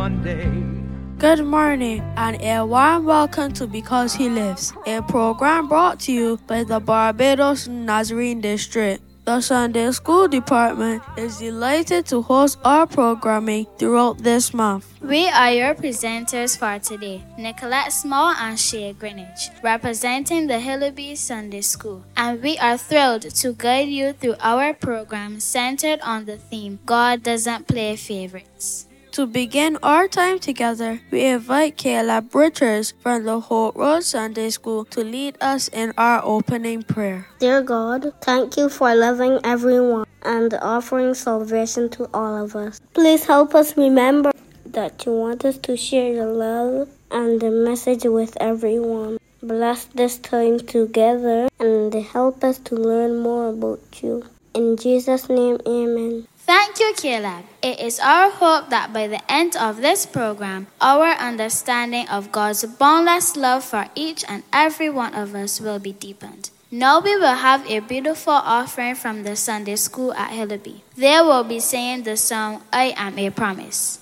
one day. Good morning and a warm welcome to Because He Lives, a program brought to you by the Barbados Nazarene District. The Sunday School Department is delighted to host our programming throughout this month. We are your presenters for today, Nicolette Small and Shea Greenwich, representing the Hillaby Sunday School. And we are thrilled to guide you through our program centered on the theme, God Doesn't Play Favorites. To begin our time together, we invite Caleb Richards from the Hope Road Sunday School to lead us in our opening prayer. Dear God, thank you for loving everyone and offering salvation to all of us. Please help us remember that you want us to share your love and the message with everyone. Bless this time together and help us to learn more about you. In Jesus' name, amen. Thank you, Caleb. It is our hope that by the end of this program, our understanding of God's boundless love for each and every one of us will be deepened. Now we will have a beautiful offering from the Sunday School at Hillaby. They will be singing the song, I Am a Promise.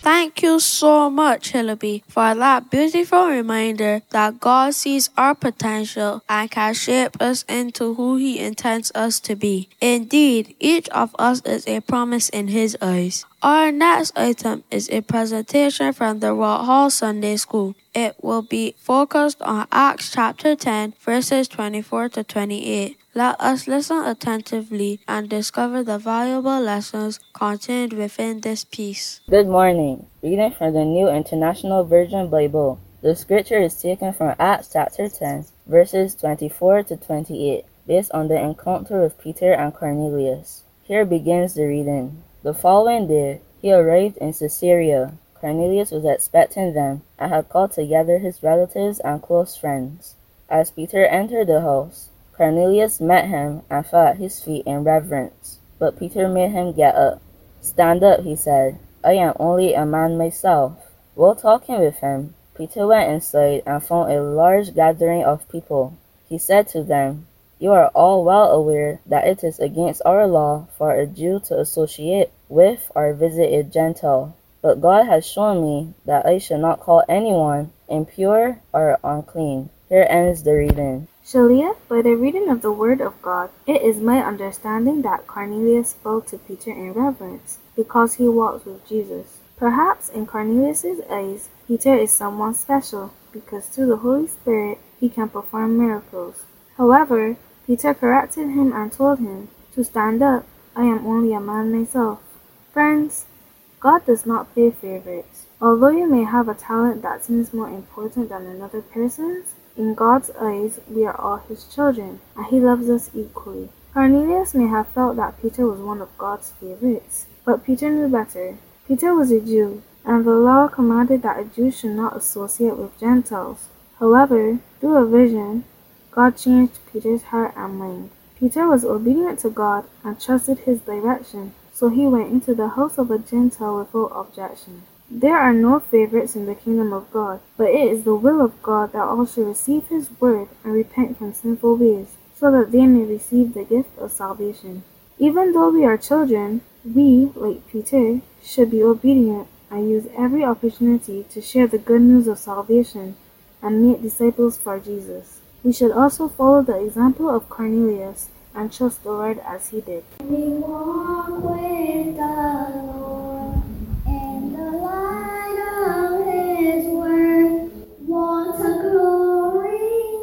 Thank you so much, Hillaby, for that beautiful reminder that God sees our potential and can shape us into who He intends us to be. Indeed, each of us is a promise in His eyes. Our next item is a presentation from the Rock Hall Sunday School. It will be focused on Acts chapter 10, verses 24 to 28. Let us listen attentively and discover the valuable lessons contained within this piece. Good morning. Reading from the New International Version Bible. The scripture is taken from Acts chapter 10, verses 24 to 28, based on the encounter with Peter and Cornelius. Here begins the reading. The following day, he arrived in Caesarea. Cornelius was expecting them and had called together his relatives and close friends. As Peter entered the house, Cornelius met him and fell at his feet in reverence. But Peter made him get up. "Stand up," he said. "I am only a man myself." While talking with him, Peter went inside and found a large gathering of people. He said to them, "You are all well aware that it is against our law for a Jew to associate with or visit a Gentile. But God has shown me that I should not call anyone impure or unclean." Here ends the reading. Shalia, by the reading of the Word of God, it is my understanding that Cornelius spoke to Peter in reverence, because he walked with Jesus. Perhaps in Cornelius' eyes, Peter is someone special, because through the Holy Spirit he can perform miracles. However, Peter corrected him and told him to stand up. "I am only a man myself." Friends, God does not play favorites. Although you may have a talent that seems more important than another person's, in God's eyes, we are all His children, and He loves us equally. Cornelius may have felt that Peter was one of God's favorites, but Peter knew better. Peter was a Jew, and the law commanded that a Jew should not associate with Gentiles. However, through a vision, God changed Peter's heart and mind. Peter was obedient to God and trusted His direction, so he went into the house of a Gentile without objection. There are no favorites in the kingdom of God, but it is the will of God that all should receive His word and repent from sinful ways, so that they may receive the gift of salvation. Even though we are children, we, like Peter, should be obedient and use every opportunity to share the good news of salvation and make disciples for Jesus. We should also follow the example of Cornelius and trust the Lord as he did. We walk with the Lord in the light of His word. What a glory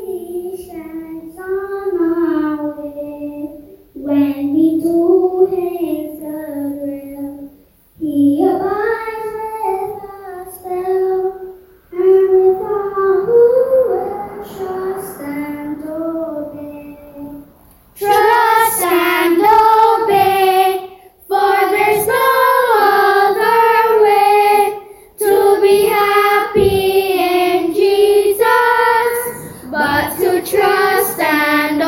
He shines on our way. When we do His will, He abides with us still, and with all who will trust and obey. Trust and obey, for there's no other way to be happy in Jesus, but to trust and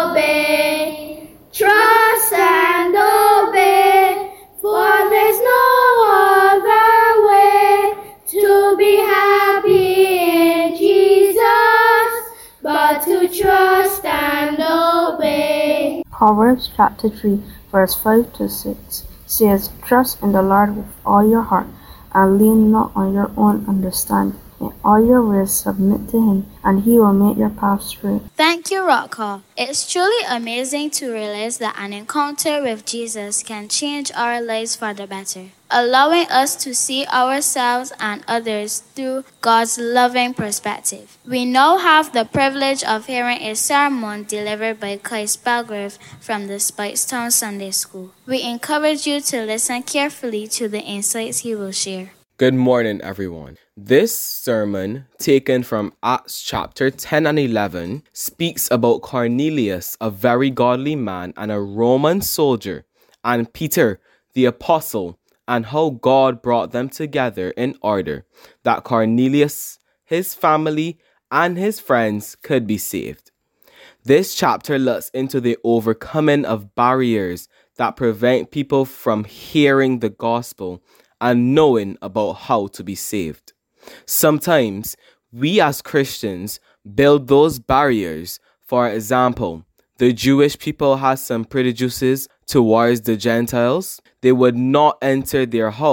obey. Trust and obey, for there's no other way to be happy in Jesus, but to trust and obey. Proverbs chapter 3, verse 5 to 6 says, "Trust in the Lord with all your heart, and lean not on your own understanding. In all your ways submit to Him, and He will make your path straight." Thank you, Rock Hall. It's truly amazing to realize that an encounter with Jesus can change our lives for the better, allowing us to see ourselves and others through God's loving perspective. We now have the privilege of hearing a sermon delivered by Kais Belgrave from the Spikestown Sunday School. We encourage you to listen carefully to the insights he will share. Good morning, everyone. This sermon, taken from Acts chapter 10 and 11, speaks about Cornelius, a very godly man and a Roman soldier, and Peter, the apostle, and how God brought them together in order that Cornelius, his family, and his friends could be saved. This chapter looks into the overcoming of barriers that prevent people from hearing the gospel and knowing about how to be saved. Sometimes we as Christians build those barriers. For example, the Jewish people had some prejudices towards the Gentiles. They would not enter their house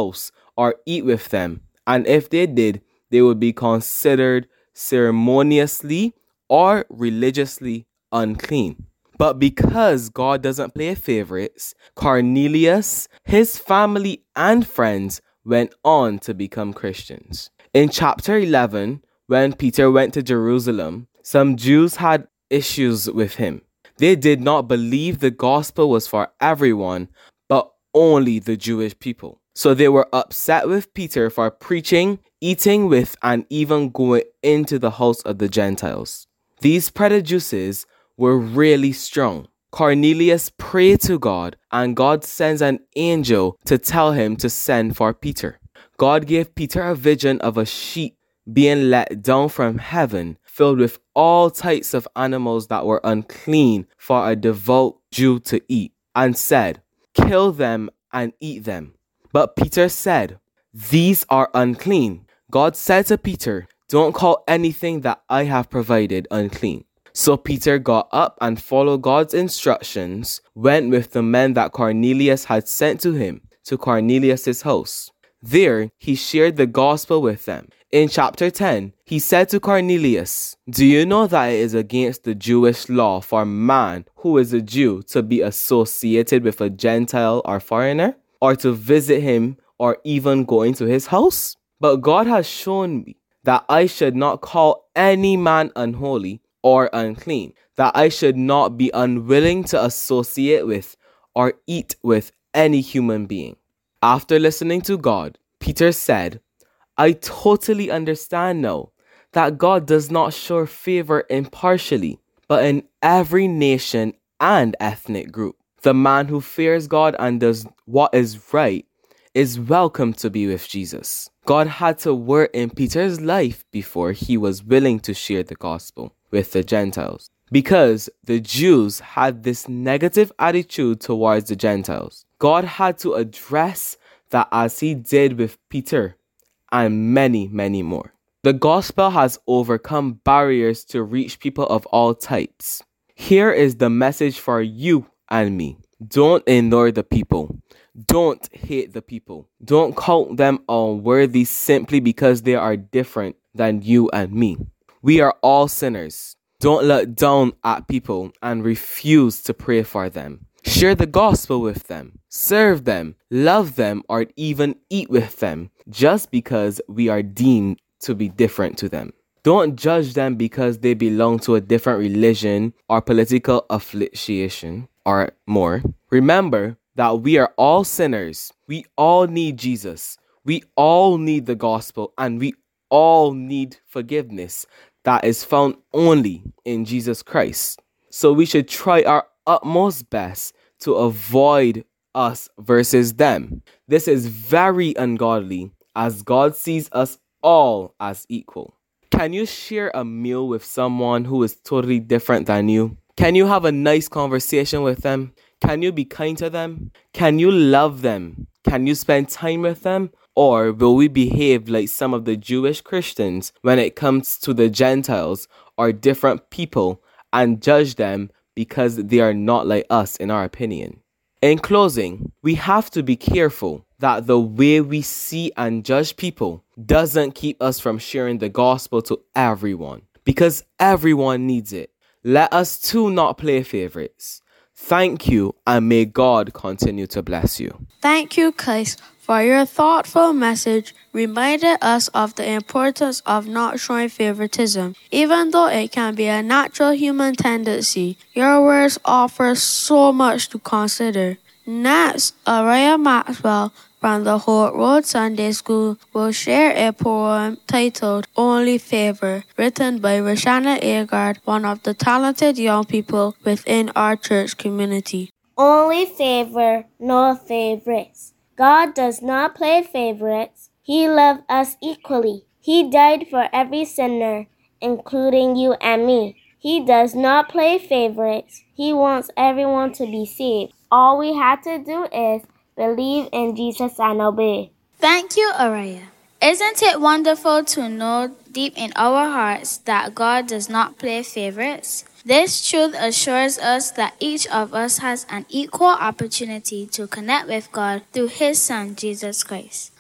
or eat with them, and if they did, they would be considered ceremoniously or religiously unclean. But because God doesn't play favorites, Cornelius, his family, and friends went on to become Christians. In chapter 11, when Peter went to Jerusalem, some Jews had issues with him. They did not believe the gospel was for everyone, but only the Jewish people. So they were upset with Peter for preaching, eating with, and even going into the house of the Gentiles. These prejudices were really strong. Cornelius prayed to God, and God sends an angel to tell him to send for Peter. God gave Peter a vision of a sheep being let down from heaven, filled with all types of animals that were unclean for a devout Jew to eat, and said, "Kill them and eat them." But Peter said, "These are unclean." God said to Peter, "Don't call anything that I have provided unclean." So Peter got up and followed God's instructions, went with the men that Cornelius had sent to him to Cornelius' house. There, he shared the gospel with them. In chapter 10, he said to Cornelius, "Do you know that it is against the Jewish law for a man who is a Jew to be associated with a Gentile or foreigner, or to visit him, or even go into his house? But God has shown me that I should not call any man unholy or unclean, that I should not be unwilling to associate with or eat with any human being." After listening to God, Peter said, "I totally understand now that God does not show favor impartially, but in every nation and ethnic group. The man who fears God and does what is right is welcome to be with Jesus." God had to work in Peter's life before he was willing to share the gospel with the Gentiles, because the Jews had this negative attitude towards the Gentiles. God had to address that, as he did with Peter and many, many more. The gospel has overcome barriers to reach people of all types. Here is the message for you and me. Don't ignore the people. Don't hate the people. Don't count them unworthy simply because they are different than you and me. We are all sinners. Don't look down at people and refuse to pray for them. Share the gospel with them. Serve them, love them, or even eat with them just because we are deemed to be different to them. Don't judge them because they belong to a different religion or political affiliation or more. Remember that we are all sinners. We all need Jesus. We all need the gospel, and we all need forgiveness that is found only in Jesus Christ. So we should try our utmost best to avoid us versus them. This is very ungodly, as God sees us all as equal. Can you share a meal with someone who is totally different than you? Can you have a nice conversation with them? Can you be kind to them? Can you love them? Can you spend time with them? Or will we behave like some of the Jewish Christians when it comes to the Gentiles or different people and judge them because they are not like us in our opinion? In closing, we have to be careful that the way we see and judge people doesn't keep us from sharing the gospel to everyone, because everyone needs it. Let us too not play favorites. Thank you, and may God continue to bless you. Thank you, Kais, for your thoughtful message, reminded us of the importance of not showing favoritism. Even though it can be a natural human tendency, your words offer so much to consider. Next, Araya Maxwell from the Holt Road Sunday School will share a poem titled Only Favor, written by Roshana Agard, one of the talented young people within our church community. Only favor, no favorites. God does not play favorites. He loved us equally. He died for every sinner, including you and me. He does not play favorites. He wants everyone to be saved. All we have to do is believe in Jesus and obey. Thank you, Araya. Isn't it wonderful to know deep in our hearts that God does not play favorites? This truth assures us that each of us has an equal opportunity to connect with God through His Son, Jesus Christ.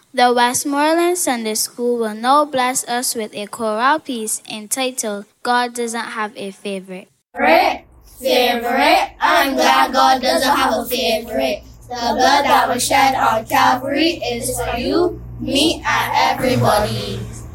The Westmoreland Sunday School will now bless us with a choral piece entitled God Doesn't Have a Favorite. Favorite. I'm glad God doesn't have a favorite. The blood that was shed on Calvary is for you, me, and everybody.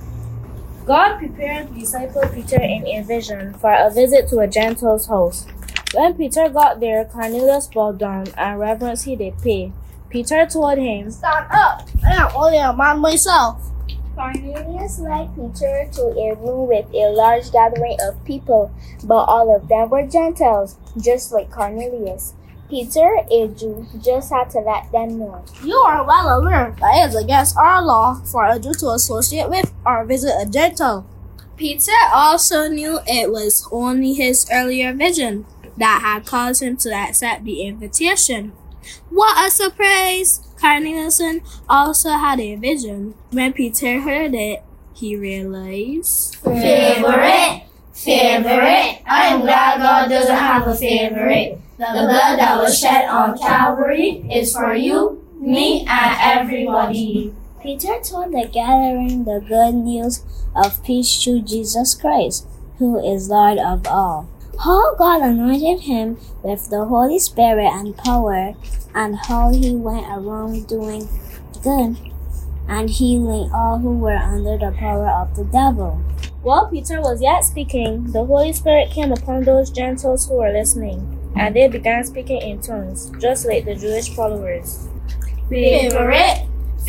God prepared disciple Peter in a vision for a visit to a Gentile's house. When Peter got there, Cornelius bowed down and reverence he did pay. Peter told him, Stand up! I am only a man myself. Cornelius led Peter to a room with a large gathering of people, but all of them were Gentiles, just like Cornelius. Peter, a Jew, just had to let them know. You are well aware that it is against our law for a Jew to associate with or visit a Gentile. Peter also knew it was only his earlier vision that had caused him to accept the invitation. What a surprise! Cornelius also had a vision. When Peter heard it, he realized, Favorite. I'm glad God doesn't have a favorite. The blood that was shed on Calvary is for you, me, and everybody. Peter told the gathering the good news of peace through Jesus Christ, who is Lord of all. How God anointed him with the Holy Spirit and power, and how he went around doing good and healing all who were under the power of the devil. While Peter was yet speaking, the Holy Spirit came upon those Gentiles who were listening, and they began speaking in tongues, just like the Jewish followers. Favorite.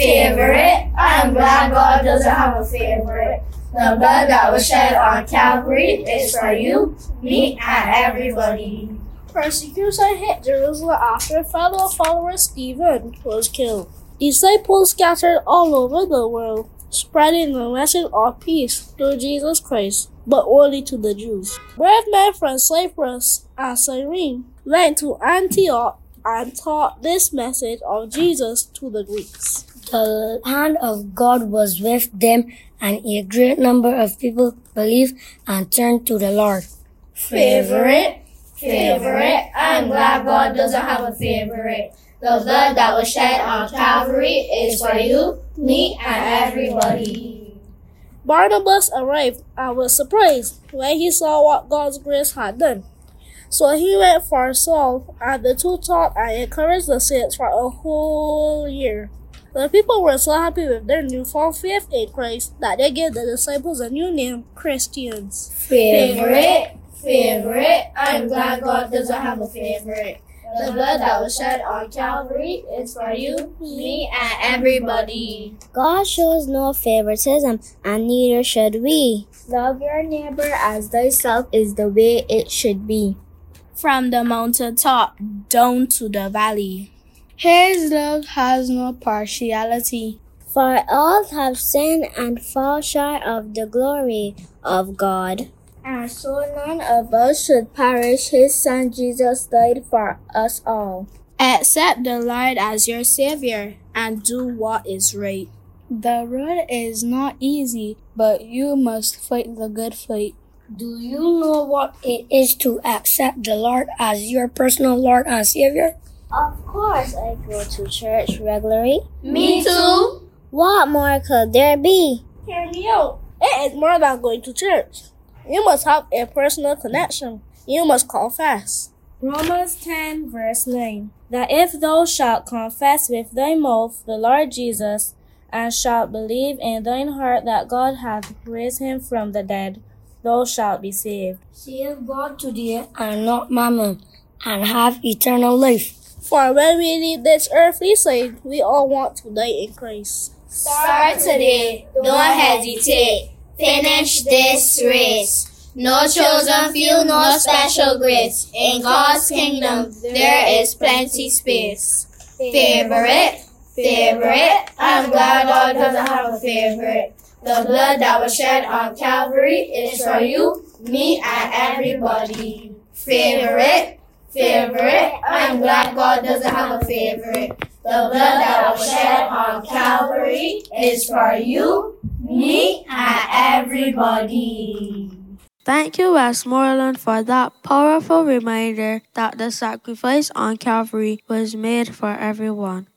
I'm glad God doesn't have a favorite. The blood that was shed on Calvary is for you, me, and everybody. Persecution hit Jerusalem after fellow follower Stephen was killed. Disciples scattered all over the world, spreading the message of peace through Jesus Christ, but only to the Jews. Brave men from Cyprus and Cyrene went to Antioch and taught this message of Jesus to the Greeks. The hand of God was with them, and a great number of people believed and turned to the Lord. Favorite. I'm glad God doesn't have a favorite. The blood that was shed on Calvary is for you, me, and everybody. Barnabas arrived and was surprised when he saw what God's grace had done. So he went for Saul, and the two taught and encouraged the saints for a whole year. The people were so happy with their newfound faith in Christ that they gave the disciples a new name, Christians. Favorite. I'm glad God doesn't have a favorite. The blood that was shed on Calvary is for you, me, and everybody. God shows no favoritism, and neither should we. Love your neighbor as thyself is the way it should be. from the mountaintop down to the valley. His love has no partiality. For all have sinned and fall short of the glory of God. And so none of us should perish. His Son Jesus died for us all. Accept the Lord as your Savior and do what is right. The road is not easy, but you must fight the good fight. Do you know what it is to accept the Lord as your personal Lord and Savior? Of course, I go to church regularly. Me too. What more could there be? Hear me out. It is more than going to church. You must have a personal connection. You must confess. Romans 10 verse 9. That if thou shalt confess with thy mouth the Lord Jesus, and shalt believe in thine heart that God hath raised him from the dead, thou shalt be saved. Save God today and not mammon, and have eternal life. For when we leave this earthly side, we all want to die in Christ. Start today. Don't hesitate. Finish this race. No chosen few, no special grace. In God's kingdom, there is plenty space. Favorite. I'm glad God doesn't have a favorite. The blood that was shed on Calvary is for you, me, and everybody. Favorite. I'm glad God doesn't have a favorite. The blood that was shed on Calvary is for you, me, and everybody. Thank you, Westmoreland, for that powerful reminder that the sacrifice on Calvary was made for everyone.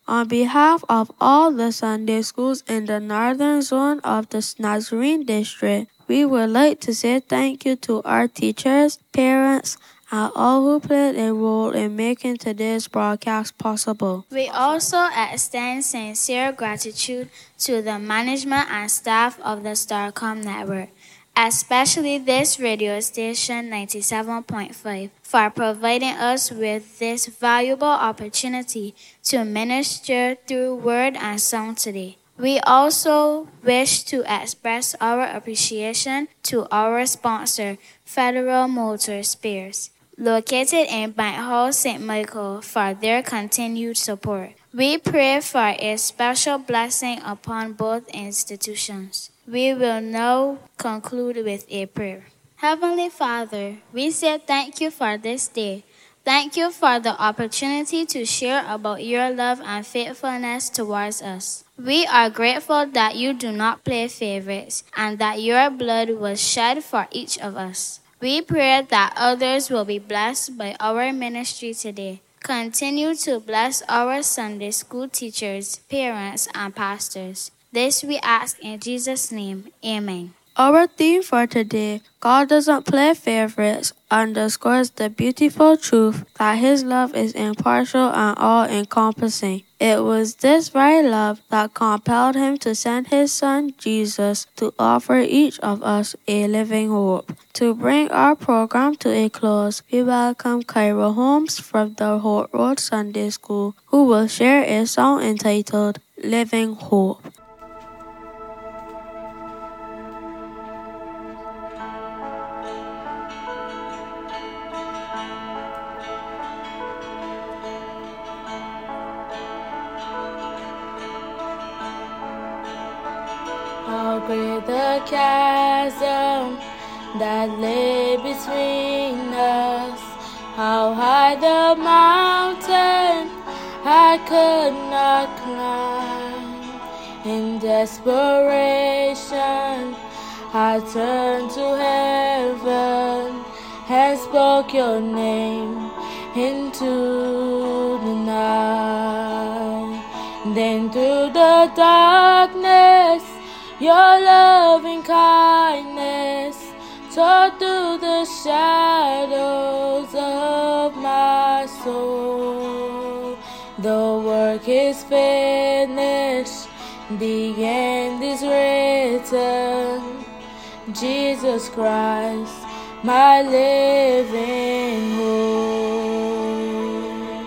On behalf of all the Sunday schools in the northern zone of the Nazarene district, we would like to say thank you to our teachers, parents, and all who played a role in making today's broadcast possible. We also extend sincere gratitude to the management and staff of the Starcom Network, especially this radio station 97.5, for providing us with this valuable opportunity to minister through word and song today. We also wish to express our appreciation to our sponsor, Federal Motor Spares, located in Bank Hall, St. Michael, for their continued support. We pray for a special blessing upon both institutions. We will now conclude with a prayer. Heavenly Father, we say thank you for this day. Thank you for the opportunity to share about your love and faithfulness towards us. We are grateful that you do not play favorites and that your blood was shed for each of us. We pray that others will be blessed by our ministry today. Continue to bless our Sunday school teachers, parents, and pastors. This we ask in Jesus' name. Amen. Our theme for today, God doesn't play favorites, underscores the beautiful truth that His love is impartial and all-encompassing. It was this very love that compelled Him to send His Son, Jesus, to offer each of us a living hope. To bring our program to a close, we welcome Kyra Holmes from the Holt Road Sunday School, who will share a song entitled Living Hope. How great the chasm that lay between us, how high the mountain I could not climb. In desperation, I turned to heaven and spoke your name into the night. Then through the darkness, your loving kindness tore through the shadows of my soul. The work is finished, the end is written. Jesus Christ, my living hope.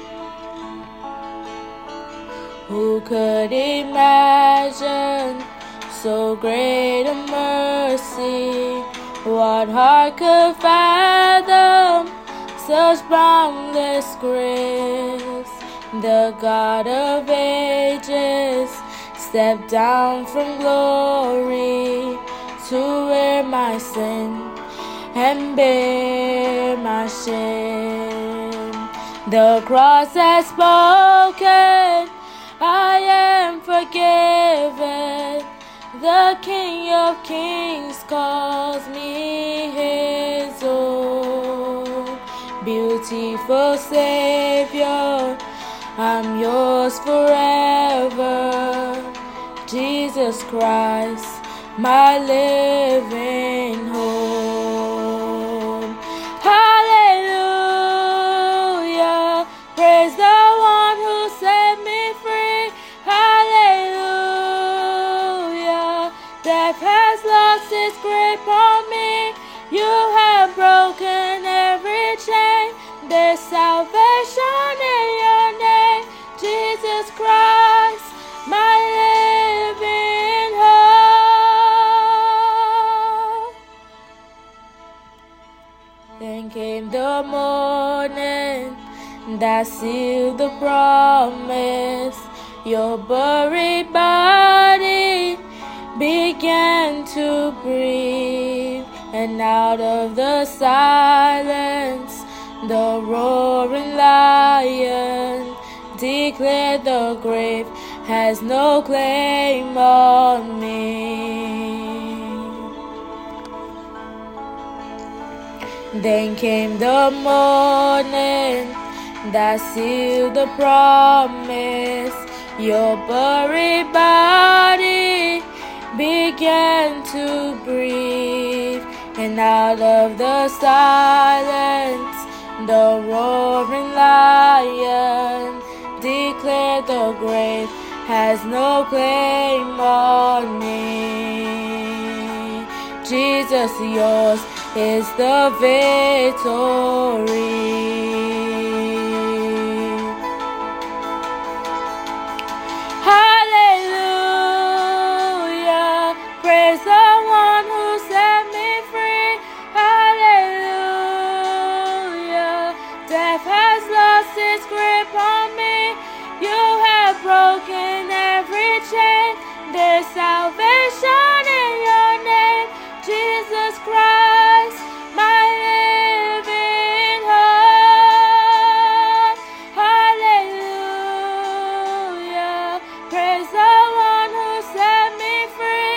Who could imagine so great a mercy? What heart could fathom such boundless grace? The God of ages stepped down from glory to wear my sin and bear my shame. The cross has spoken, I am forgiven. The King of Kings calls me His own. Beautiful Savior, I'm yours forever. Jesus Christ, my living hope. Hallelujah, praise the one who set me free. Hallelujah, death has lost its grip on me. You have broken every chain. There's salvation in your name, Jesus Christ, my living hope. Then came the morning that sealed the promise. Your buried body began to breathe, and out of the silence, the roaring lion declared the grave has no claim on me. Then came the morning that sealed the promise. Your buried body began to breathe, and out of the silence, the roaring lion declared the grave has no claim on me. Jesus, yours is the victory. Hallelujah, praise the one who set me free. Hallelujah, death has lost its grip on me. You have broken every chain. There's salvation in your name, Jesus Christ, my living hope. Hallelujah, praise the one who set me free.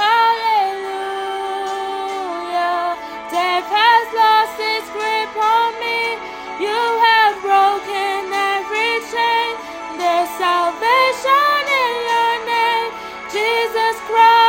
Hallelujah, death has lost its grip on me. You have broken every chain. There's salvation in your name, Jesus Christ.